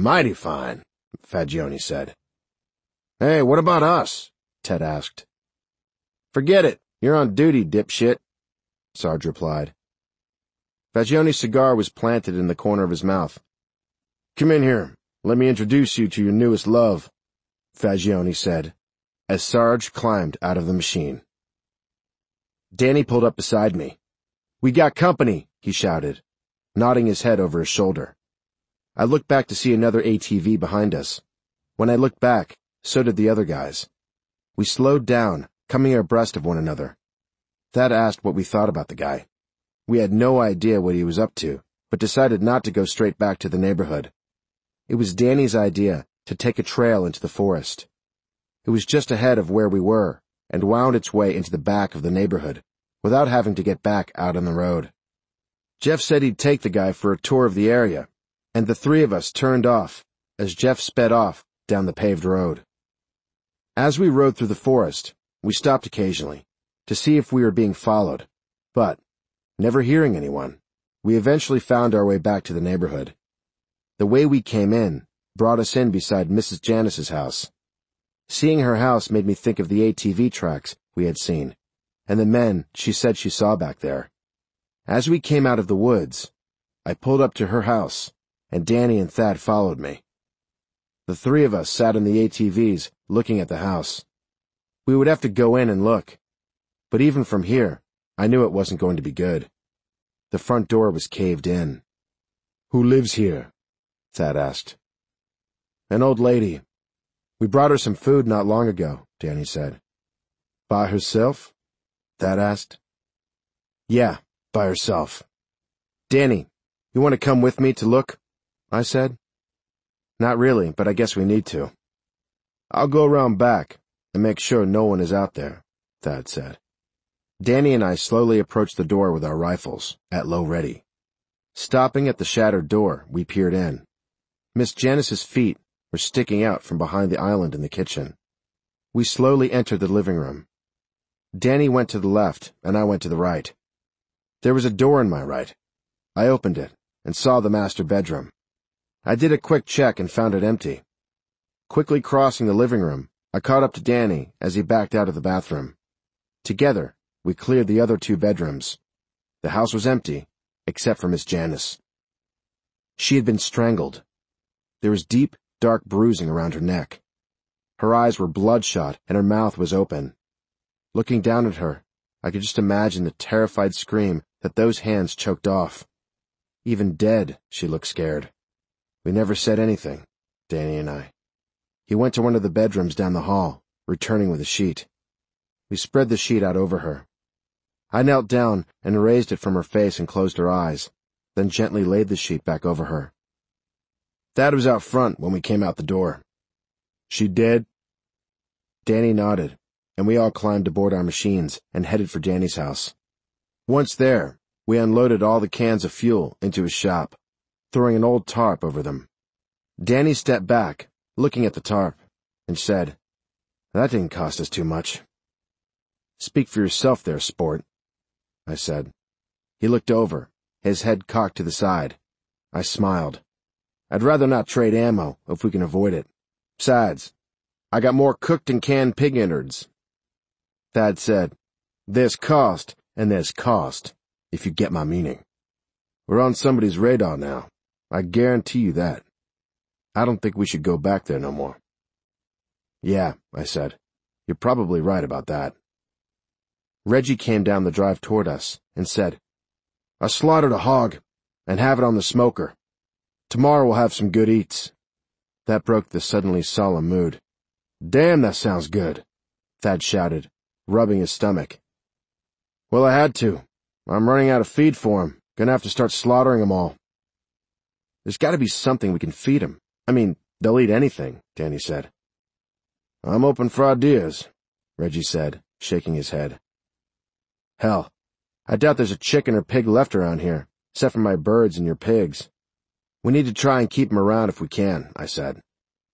Fagioni said. "Hey, what about us?" Ted asked. "Forget it. You're on duty, dipshit," Sarge replied. Fagioni's cigar was planted in the corner of his mouth. "Come in here. Let me introduce you to your newest love," Fagioni said, as Sarge climbed out of the machine. Danny pulled up beside me. "We got company," he shouted, nodding his head over his shoulder. I looked back to see another ATV behind us. When I looked back, so did the other guys. We slowed down, coming abreast of one another. Thad asked what we thought about the guy. We had no idea what he was up to, but decided not to go straight back to the neighborhood. It was Danny's idea to take a trail into the forest. It was just ahead of where we were, and wound its way into the back of the neighborhood, without having to get back out on the road. Jeff said he'd take the guy for a tour of the area, and the three of us turned off as Jeff sped off down the paved road. As we rode through the forest, we stopped occasionally to see if we were being followed, but, never hearing anyone, we eventually found our way back to the neighborhood. The way we came in brought us in beside Mrs. Janice's house. Seeing her house made me think of the ATV tracks we had seen, and the men she said she saw back there. As we came out of the woods, I pulled up to her house, and Danny and Thad followed me. The three of us sat in the ATVs, looking at the house. We would have to go in and look, but even from here, I knew it wasn't going to be good. The front door was caved in. "Who lives here?" Thad asked. "An old lady. We brought her some food not long ago," Danny said. "By herself?" Thad asked. "Yeah, by herself." "Danny, you want to come with me to look?" I said. "Not really, but I guess we need to." "I'll go around back and make sure no one is out there," Thad said. Danny and I slowly approached the door with our rifles, at low ready. Stopping at the shattered door, we peered in. Miss Janice's feet were sticking out from behind the island in the kitchen. We slowly entered the living room. Danny went to the left, and I went to the right. There was a door in my right. I opened it and saw the master bedroom. I did a quick check and found it empty. Quickly crossing the living room, I caught up to Danny as he backed out of the bathroom. Together, we cleared the other two bedrooms. The house was empty, except for Miss Janice. She had been strangled. There was deep, dark bruising around her neck. Her eyes were bloodshot and her mouth was open. Looking down at her, I could just imagine the terrified scream that those hands choked off. Even dead, she looked scared. We never said anything, Danny and I. He went to one of the bedrooms down the hall, returning with a sheet. We spread the sheet out over her. I knelt down and raised it from her face and closed her eyes, then gently laid the sheet back over her. Thad was out front when we came out the door. "She dead?" Danny nodded, and we all climbed aboard our machines and headed for Danny's house. Once there, we unloaded all the cans of fuel into his shop, throwing an old tarp over them. Danny stepped back, looking at the tarp, and said, "That didn't cost us too much." "Speak for yourself there, sport," I said. He looked over, his head cocked to the side. I smiled. "I'd rather not trade ammo, if we can avoid it. Besides, I got more cooked and canned pig innards." Thad said, "There's cost, and there's cost, if you get my meaning. We're on somebody's radar now. I guarantee you that. I don't think we should go back there no more." "Yeah," I said. "You're probably right about that." Reggie came down the drive toward us and said, "I slaughtered a hog, and have it on the smoker. Tomorrow we'll have some good eats." That broke the suddenly solemn mood. "Damn, that sounds good," Thad shouted, rubbing his stomach. "Well, I had to. I'm running out of feed for 'em. Gonna have to start slaughtering 'em all." "There's gotta be something we can feed 'em. I mean, they'll eat anything," Danny said. "I'm open for ideas," Reggie said, shaking his head. "Hell, I doubt there's a chicken or pig left around here, except for my birds and your pigs. We need to try and keep 'em around if we can," I said.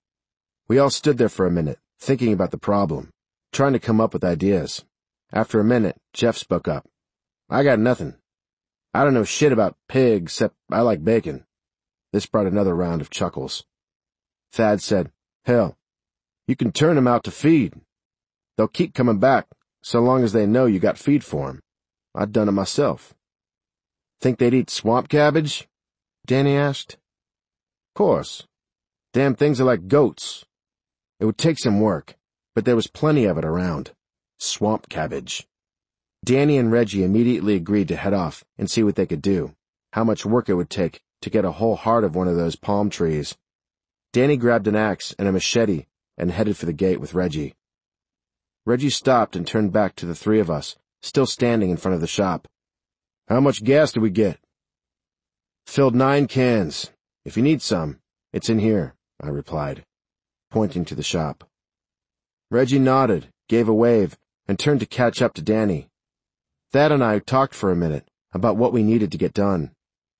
We all stood there for a minute, thinking about the problem, trying to come up with ideas. After a minute, Jeff spoke up. "I got nothing. I don't know shit about pigs, except I like bacon." This brought another round of chuckles. Thad said, "Hell, you can turn 'em out to feed. They'll keep coming back, so long as they know you got feed for 'em. I've done it myself." "Think they'd eat swamp cabbage?" Danny asked. "Course. Damn things are like goats. It would take some work, but there was plenty of it around. Swamp cabbage." Danny and Reggie immediately agreed to head off and see what they could do, how much work it would take to get a whole heart of one of those palm trees. Danny grabbed an axe and a machete and headed for the gate with Reggie. Reggie stopped and turned back to the three of us, still standing in front of the shop. "How much gas do we get?" "Filled 9 cans. If you need some, it's in here," I replied, pointing to the shop. Reggie nodded, gave a wave, and turned to catch up to Danny. Thad and I talked for a minute about what we needed to get done.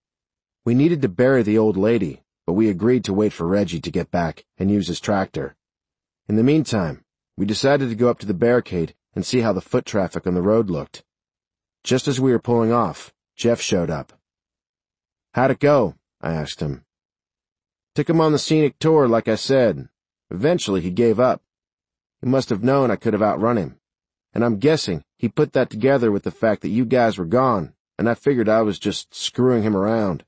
We needed to bury the old lady, but we agreed to wait for Reggie to get back and use his tractor. In the meantime, we decided to go up to the barricade and see how the foot traffic on the road looked. Just as we were pulling off, Jeff showed up. "How'd it go?" I asked him. "Took him on the scenic tour, like I said. Eventually he gave up. He must have known I could have outrun him. And I'm guessing he put that together with the fact that you guys were gone, and I figured I was just screwing him around."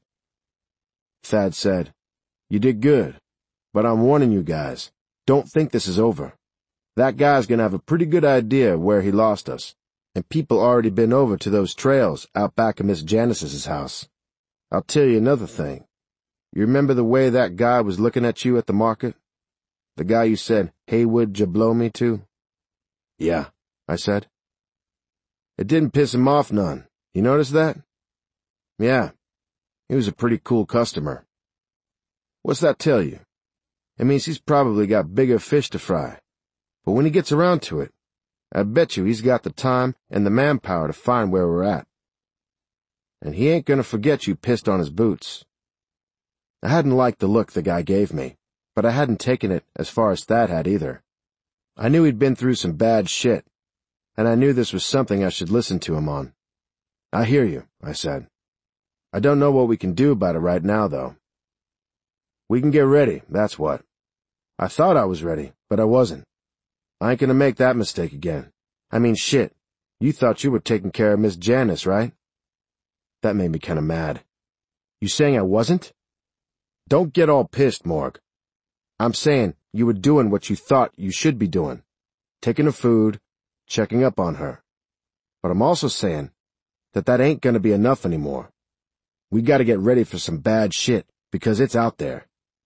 Thad said, "You did good, but I'm warning you guys, don't think this is over. That guy's gonna have a pretty good idea of where he lost us, and people already been over to those trails out back of Miss Janice's house. I'll tell you another thing. You remember the way that guy was looking at you at the market? The guy you said, 'Haywood Jablomi' to?" "Yeah," I said. "It didn't piss him off none. You notice that?" "Yeah. He was a pretty cool customer." "What's that tell you?" "It means he's probably got bigger fish to fry. But when he gets around to it, I bet you he's got the time and the manpower to find where we're at. And he ain't gonna forget you pissed on his boots." I hadn't liked the look the guy gave me, but I hadn't taken it as far as Thad had either. I knew he'd been through some bad shit, and I knew this was something I should listen to him on. "I hear you," I said. "I don't know what we can do about it right now, though." "We can get ready, that's what. I thought I was ready, but I wasn't. I ain't gonna make that mistake again. I mean, shit, you thought you were taking care of Miss Janice, right?" That made me kinda mad. "You saying I wasn't?" "Don't get all pissed, Morg. I'm saying you were doing what you thought you should be doing, taking her food, checking up on her. But I'm also saying that ain't gonna be enough anymore. We gotta get ready for some bad shit, because it's out there."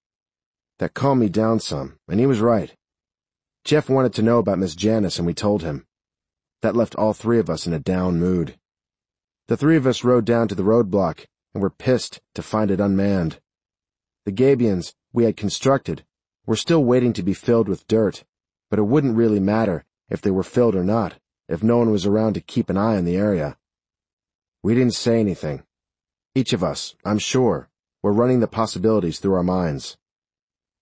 That calmed me down some, and he was right. Jeff wanted to know about Miss Janice, and we told him. That left all three of us in a down mood. The three of us rode down to the roadblock and were pissed to find it unmanned. The gabions we had constructed were still waiting to be filled with dirt, but it wouldn't really matter if they were filled or not, if no one was around to keep an eye on the area. We didn't say anything. Each of us, I'm sure, were running the possibilities through our minds.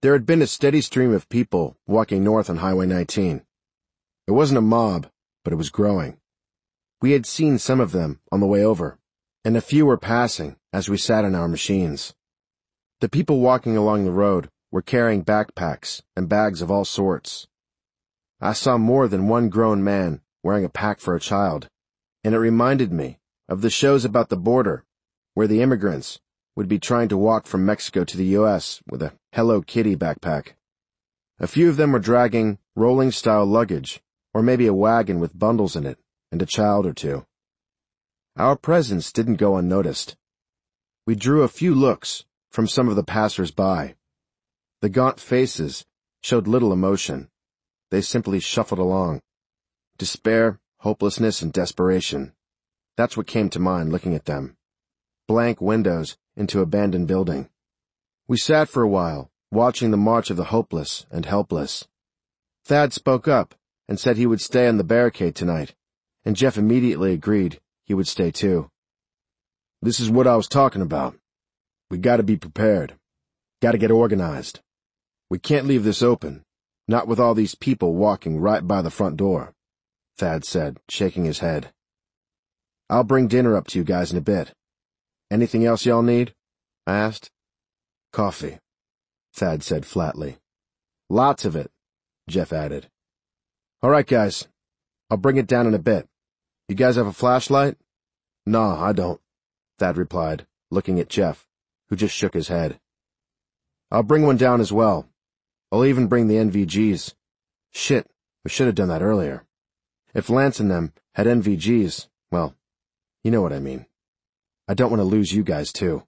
There had been a steady stream of people walking north on Highway 19. It wasn't a mob, but it was growing. We had seen some of them on the way over, and a few were passing as we sat in our machines. The people walking along the road were carrying backpacks and bags of all sorts. I saw more than one grown man wearing a pack for a child, and it reminded me of the shows about the border, where the immigrants would be trying to walk from Mexico to the U.S. with a Hello Kitty backpack. A few of them were dragging rolling-style luggage, or maybe a wagon with bundles in it, and a child or two. Our presence didn't go unnoticed. We drew a few looks from some of the passers-by. The gaunt faces showed little emotion. They simply shuffled along. Despair, hopelessness, and desperation. That's what came to mind looking at them. Blank windows into abandoned building. We sat for a while, watching the march of the hopeless and helpless. Thad spoke up and said he would stay on the barricade tonight, and Jeff immediately agreed he would stay too. This is what I was talking about. We gotta be prepared. Gotta get organized. We can't leave this open, not with all these people walking right by the front door, Thad said, shaking his head. I'll bring dinner up to you guys in a bit. Anything else y'all need? I asked. Coffee, Thad said flatly. Lots of it, Jeff added. All right, guys. I'll bring it down in a bit. You guys have a flashlight? No, I don't, Thad replied, looking at Jeff, who just shook his head. I'll bring one down as well. I'll even bring the NVGs. Shit, we should have done that earlier. If Lance and them had NVGs, well, you know what I mean. I don't want to lose you guys, too.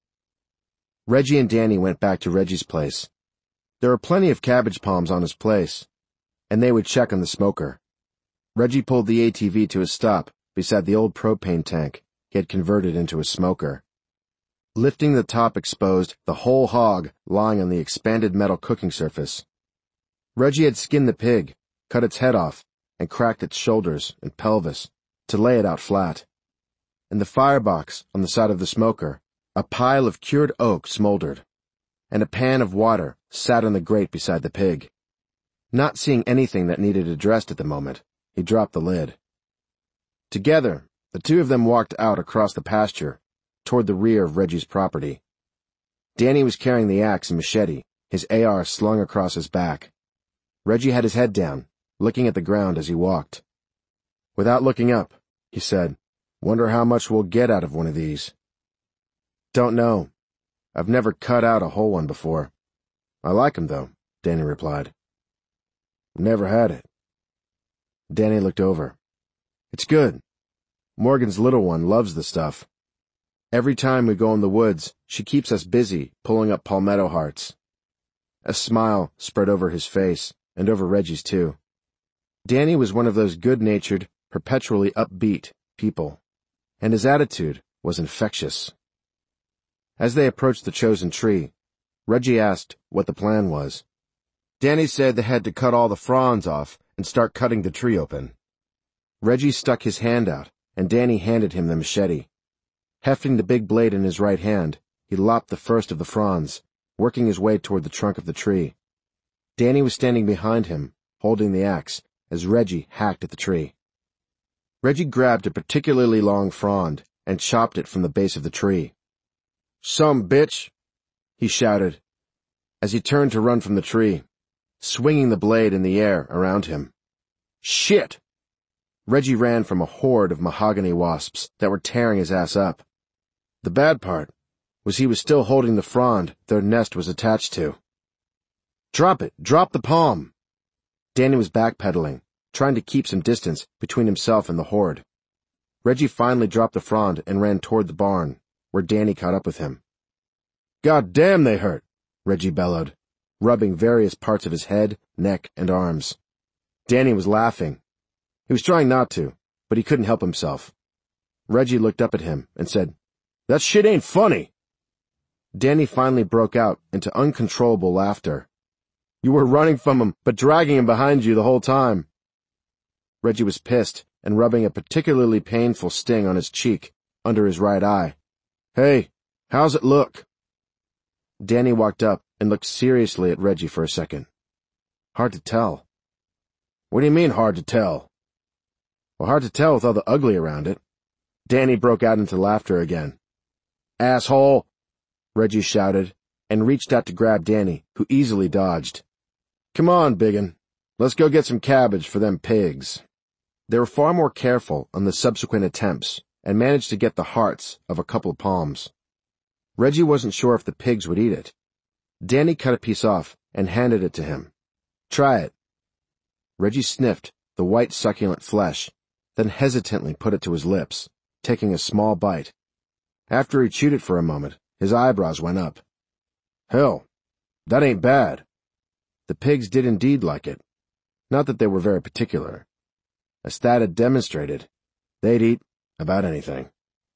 Reggie and Danny went back to Reggie's place. There were plenty of cabbage palms on his place, and they would check on the smoker. Reggie pulled the ATV to a stop beside the old propane tank he had converted into a smoker. Lifting the top exposed the whole hog lying on the expanded metal cooking surface. Reggie had skinned the pig, cut its head off, and cracked its shoulders and pelvis to lay it out flat. In the firebox on the side of the smoker, a pile of cured oak smoldered, and a pan of water sat on the grate beside the pig. Not seeing anything that needed addressed at the moment, he dropped the lid. Together, the two of them walked out across the pasture toward the rear of Reggie's property. Danny was carrying the axe and machete, his AR slung across his back. Reggie had his head down, looking at the ground as he walked. Without looking up, he said, "Wonder how much we'll get out of one of these." "Don't know. I've never cut out a whole one before. I like 'em, though," Danny replied. "Never had it." Danny looked over. "It's good. Morgan's little one loves the stuff. Every time we go in the woods, she keeps us busy pulling up palmetto hearts." A smile spread over his face, and over Reggie's too. Danny was one of those good-natured, perpetually upbeat people, and his attitude was infectious. As they approached the chosen tree, Reggie asked what the plan was. Danny said they had to cut all the fronds off and start cutting the tree open. Reggie stuck his hand out, and Danny handed him the machete. Hefting the big blade in his right hand, he lopped the first of the fronds, working his way toward the trunk of the tree. Danny was standing behind him, holding the axe, as Reggie hacked at the tree. Reggie grabbed a particularly long frond and chopped it from the base of the tree. "Some bitch!" he shouted, as he turned to run from the tree, swinging the blade in the air around him. "Shit!" Reggie ran from a horde of mahogany wasps that were tearing his ass up. The bad part was he was still holding the frond their nest was attached to. "Drop it! Drop the palm!" Danny was backpedaling, trying to keep some distance between himself and the horde. Reggie finally dropped the frond and ran toward the barn, where Danny caught up with him. "God damn, they hurt!" Reggie bellowed, rubbing various parts of his head, neck, and arms. Danny was laughing. He was trying not to, but he couldn't help himself. Reggie looked up at him and said, "That shit ain't funny." Danny finally broke out into uncontrollable laughter. "You were running from him, but dragging him behind you the whole time." Reggie was pissed and rubbing a particularly painful sting on his cheek, under his right eye. "Hey, how's it look?" Danny walked up and looked seriously at Reggie for a second. Hard to tell. What do you mean, hard to tell? Well, hard to tell with all the ugly around it. Danny broke out into laughter again. Asshole! Reggie shouted, and reached out to grab Danny, who easily dodged. Come on, biggin. Let's go get some cabbage for them pigs. They were far more careful on the subsequent attempts, and managed to get the hearts of a couple of palms. Reggie wasn't sure if the pigs would eat it. Danny cut a piece off and handed it to him. Try it. Reggie sniffed the white succulent flesh, then hesitantly put it to his lips, taking a small bite. After he chewed it for a moment, his eyebrows went up. Hell, that ain't bad. The pigs did indeed like it. Not that they were very particular. As Thad had demonstrated, they'd eat about anything.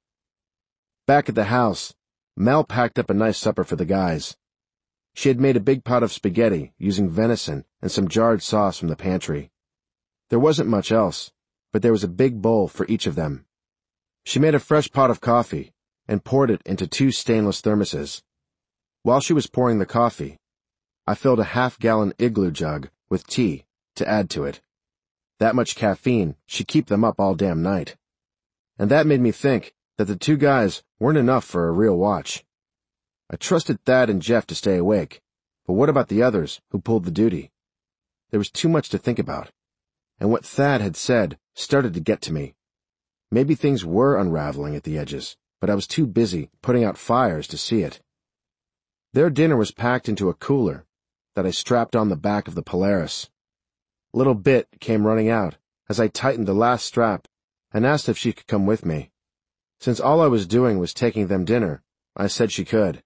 Back at the house, Mel packed up a nice supper for the guys. She had made a big pot of spaghetti using venison and some jarred sauce from the pantry. There wasn't much else, but there was a big bowl for each of them. She made a fresh pot of coffee and poured it into 2 stainless thermoses. While she was pouring the coffee, I filled a half-gallon Igloo jug with tea to add to it. That much caffeine should keep them up all damn night. And that made me think that the 2 guys weren't enough for a real watch. I trusted Thad and Jeff to stay awake, but what about the others who pulled the duty? There was too much to think about, and what Thad had said started to get to me. Maybe things were unraveling at the edges, but I was too busy putting out fires to see it. Their dinner was packed into a cooler that I strapped on the back of the Polaris. Little Bit came running out as I tightened the last strap and asked if she could come with me. Since all I was doing was taking them dinner, I said she could.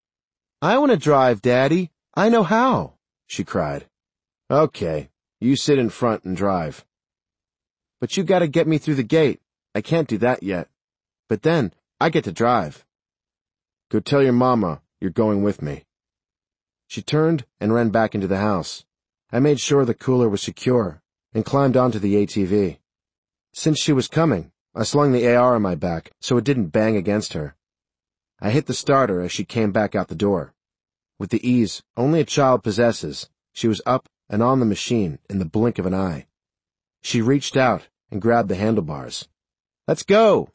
I want to drive, Daddy. I know how, she cried. Okay, you sit in front and drive. But you gotta get me through the gate. I can't do that yet. But then, I get to drive. Go tell your mama you're going with me. She turned and ran back into the house. I made sure the cooler was secure and climbed onto the ATV. Since she was coming, I slung the AR on my back so it didn't bang against her. I hit the starter as she came back out the door. With the ease only a child possesses, she was up and on the machine in the blink of an eye. She reached out and grabbed the handlebars. Let's go!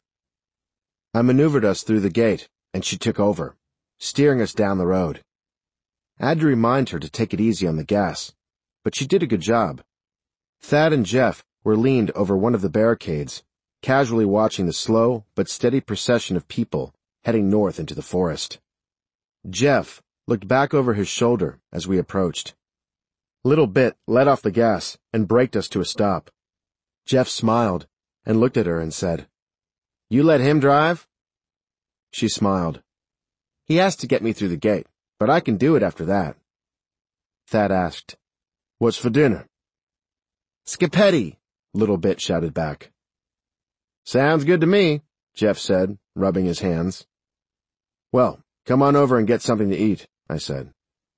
I maneuvered us through the gate, and she took over, steering us down the road. I had to remind her to take it easy on the gas, but she did a good job. Thad and Jeff were leaned over one of the barricades, casually watching the slow but steady procession of people heading north into the forest. Jeff looked back over his shoulder as we approached. Little Bit let off the gas and braked us to a stop. Jeff smiled and looked at her and said, You let him drive? She smiled. He has to get me through the gate, but I can do it after that. Thad asked, What's for dinner? Scapetti, Little Bit shouted back. Sounds good to me, Jeff said, rubbing his hands. Well, come on over and get something to eat, I said.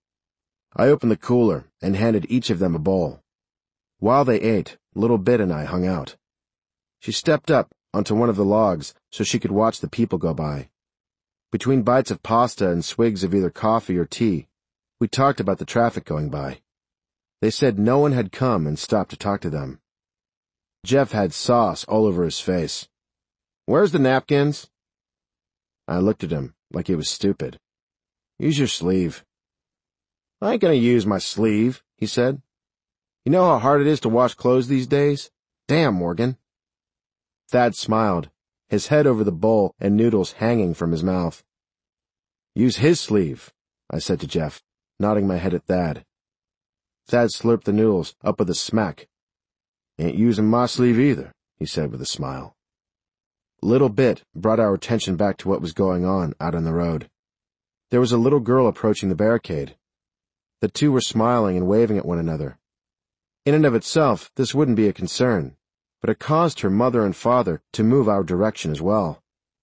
I opened the cooler and handed each of them a bowl. While they ate, Little Bit and I hung out. She stepped up onto one of the logs so she could watch the people go by. Between bites of pasta and swigs of either coffee or tea, we talked about the traffic going by. They said no one had come and stopped to talk to them. Jeff had sauce all over his face. Where's the napkins? I looked at him like he was stupid. Use your sleeve. I ain't gonna use my sleeve, he said. You know how hard it is to wash clothes these days? Damn, Morgan. Thad smiled, his head over the bowl and noodles hanging from his mouth. Use his sleeve, I said to Jeff, nodding my head at Thad. Thad slurped the noodles up with a smack. Ain't using my sleeve either, he said with a smile. Little Bit brought our attention back to what was going on out on the road. There was a little girl approaching the barricade. The 2 were smiling and waving at one another. In and of itself, this wouldn't be a concern, but it caused her mother and father to move our direction as well.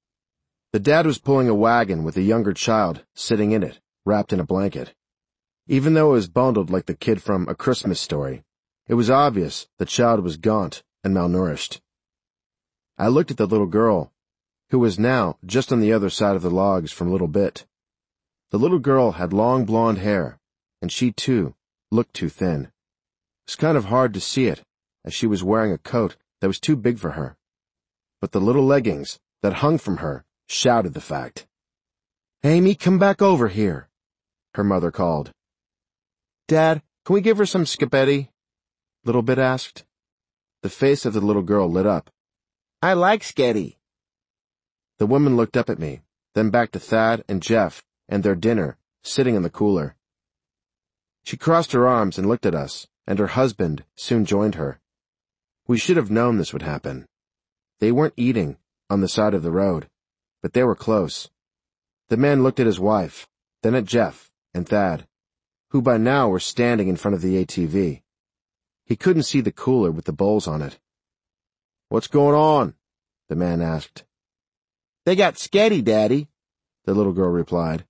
The dad was pulling a wagon with a younger child sitting in it, wrapped in a blanket. Even though it was bundled like the kid from A Christmas Story, it was obvious the child was gaunt and malnourished. I looked at the little girl, who was now just on the other side of the logs from Little Bit. The little girl had long blonde hair, and she, too, looked too thin. It was kind of hard to see it, as she was wearing a coat that was too big for her. But the little leggings that hung from her shouted the fact. "Amy, come back over here," her mother called. "Dad, can we give her some spaghetti?" Little Bit asked. The face of the little girl lit up. "I like spaghetti." The woman looked up at me, then back to Thad and Jeff and their dinner, sitting in the cooler. She crossed her arms and looked at us, and her husband soon joined her. We should have known this would happen. They weren't eating on the side of the road, but they were close. The man looked at his wife, then at Jeff and Thad, who by now were standing in front of the ATV. He couldn't see the cooler with the bowls on it. "What's going on?" the man asked. "They got spaghetti, Daddy," the little girl replied.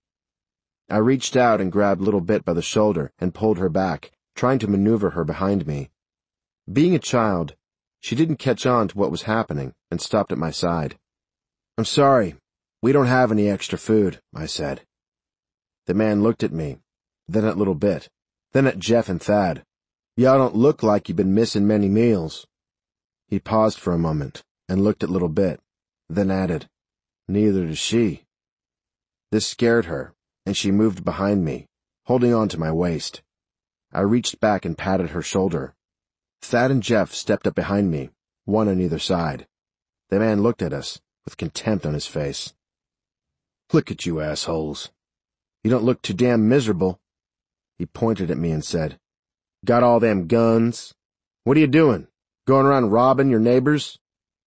I reached out and grabbed Little Bit by the shoulder and pulled her back, trying to maneuver her behind me. Being a child, she didn't catch on to what was happening and stopped at my side. "I'm sorry, we don't have any extra food," I said. The man looked at me, then at Little Bit, then at Jeff and Thad. "Y'all don't look like you've been missing many meals." He paused for a moment and looked at Little Bit, then added, "Neither does she." This scared her, and she moved behind me, holding on to my waist. I reached back and patted her shoulder. Thad and Jeff stepped up behind me, one on either side. The man looked at us, with contempt on his face. "Look at you assholes. You don't look too damn miserable." He pointed at me and said, "Got all them guns? What are you doing? Going around robbing your neighbors?"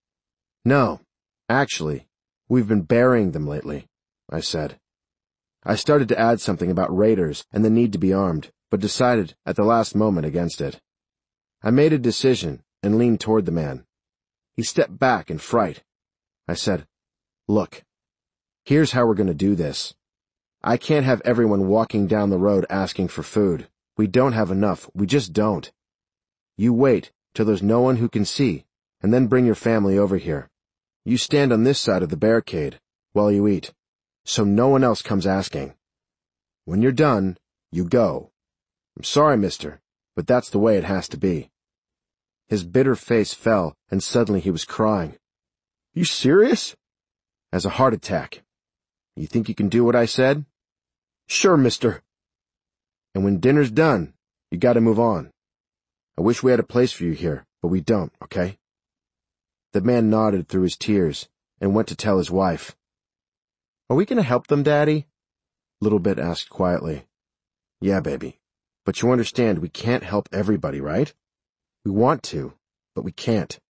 "No, actually, we've been burying them lately," I said. I started to add something about raiders and the need to be armed, but decided at the last moment against it. I made a decision and leaned toward the man. He stepped back in fright. I said, "Look, here's how we're going to do this. I can't have everyone walking down the road asking for food. We don't have enough. We just don't. You wait till there's no one who can see, and then bring your family over here. You stand on this side of the barricade while you eat, so no one else comes asking. When you're done, you go. I'm sorry, mister, but that's the way it has to be." His bitter face fell, and suddenly he was crying. "You serious?" "As a heart attack. You think you can do what I said?" "Sure, mister." "And when dinner's done, you gotta move on. I wish we had a place for you here, but we don't, okay?" The man nodded through his tears and went to tell his wife. "Are we gonna help them, Daddy?" Little Bit asked quietly. "Yeah, baby. But you understand we can't help everybody, right? We want to, but we can't."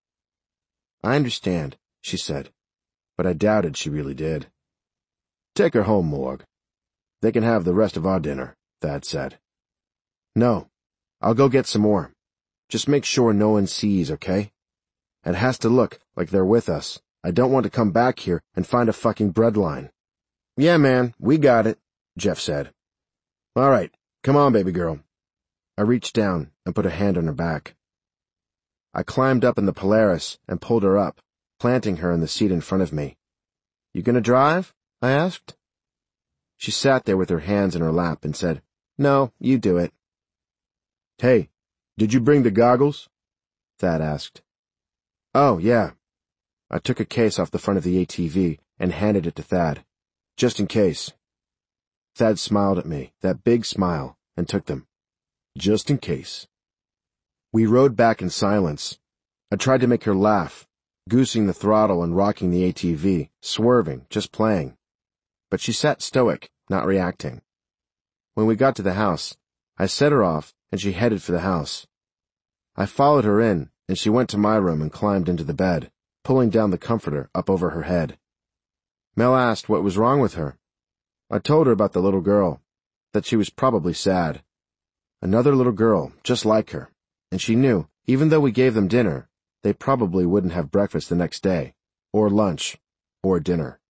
"I understand," she said, but I doubted she really did. "Take her home, Morg. They can have the rest of our dinner," Thad said. "No, I'll go get some more. Just make sure no one sees, okay? It has to look like they're with us. I don't want to come back here and find a fucking breadline." "Yeah, man, we got it," Jeff said. "All right, come on, baby girl." I reached down and put a hand on her back. I climbed up in the Polaris and pulled her up, planting her in the seat in front of me. "You gonna drive?" I asked. She sat there with her hands in her lap and said, "No, you do it." "Hey, did you bring the goggles?" Thad asked. "Oh, yeah." I took a case off the front of the ATV and handed it to Thad. "Just in case." Thad smiled at me, that big smile, and took them. "Just in case." We rode back in silence. I tried to make her laugh, goosing the throttle and rocking the ATV, swerving, just playing. But she sat stoic, not reacting. When we got to the house, I set her off, and she headed for the house. I followed her in, and she went to my room and climbed into the bed, pulling down the comforter up over her head. Mel asked what was wrong with her. I told her about the little girl, that she was probably sad. Another little girl, just like her, and she knew, even though we gave them dinner, they probably wouldn't have breakfast the next day, or lunch, or dinner.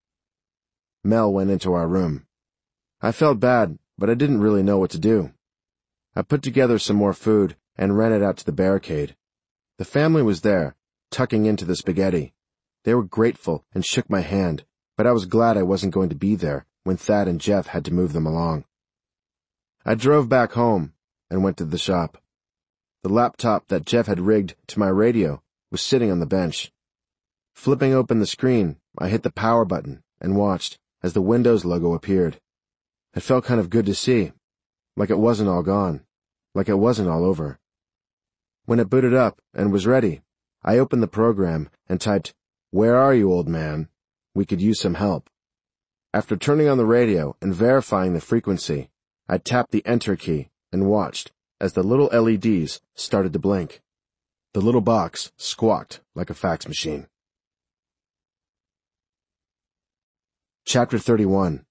Mel went into our room. I felt bad, but I didn't really know what to do. I put together some more food and ran it out to the barricade. The family was there, tucking into the spaghetti. They were grateful and shook my hand, but I was glad I wasn't going to be there when Thad and Jeff had to move them along. I drove back home and went to the shop. The laptop that Jeff had rigged to my radio was sitting on the bench. Flipping open the screen, I hit the power button and watched as the Windows logo appeared. It felt kind of good to see, like it wasn't all gone, like it wasn't all over. When it booted up and was ready, I opened the program and typed, "Where are you, old man? We could use some help." After turning on the radio and verifying the frequency, I tapped the enter key and watched as the little LEDs started to blink. The little box squawked like a fax machine. Chapter 31.